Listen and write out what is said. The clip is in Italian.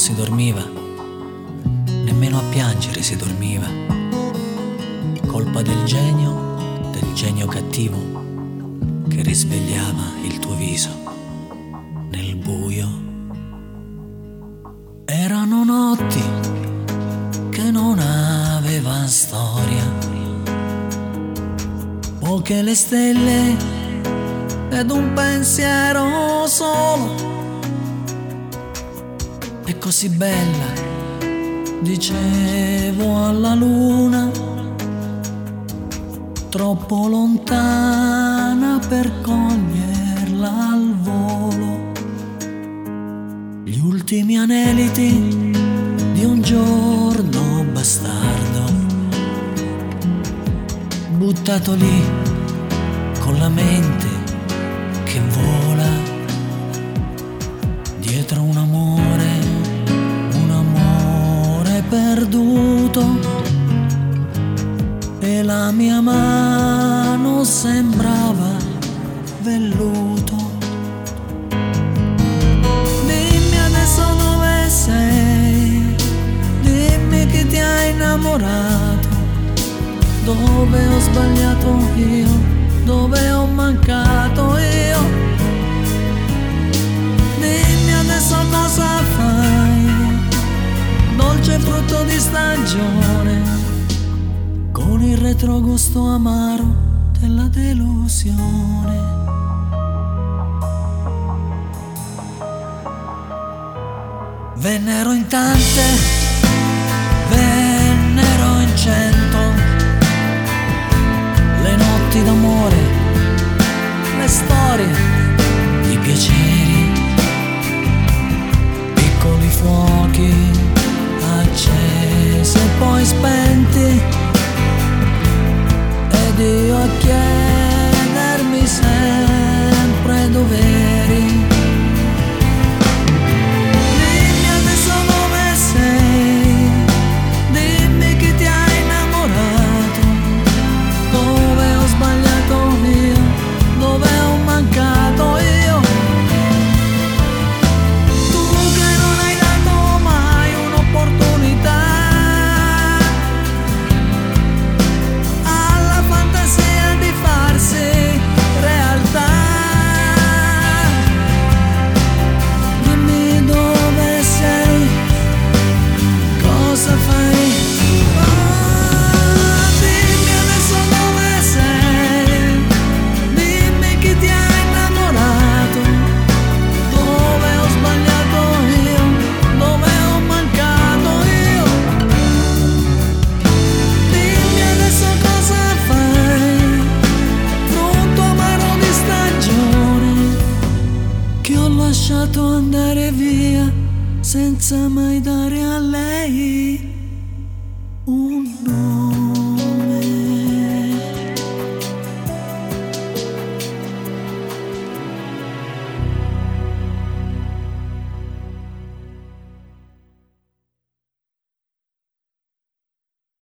si dormiva, nemmeno a piangere si dormiva. Colpa del genio cattivo che risvegliava il tuo viso nel buio. Erano notti che non aveva storia, poche le stelle ed un pensiero solo. È così bella, dicevo alla luna, troppo lontana per coglierla al volo. Gli ultimi aneliti di un giorno bastardo, buttato lì con la mente che vola dietro un amore perduto, e la mia mano sembrava velluto. Dimmi adesso dove sei, dimmi chi ti ha innamorato, dove ho sbagliato io, dove ho mancato io. Dimmi adesso cosa fai, dolce frutto di stagione, con il retrogusto amaro della delusione. Vennero in tante, vennero in 100, le notti d'amore, le storie, i piaceri, piccoli fuochi accesi e poi spenti, ed io a chiedermi sempre dov'eri. Dimmi adesso dove sei, dimmi chi ti ha innamorato, dove ho sbagliato io, dove ho mancato io. Lasciato andare via senza mai dare a lei un no.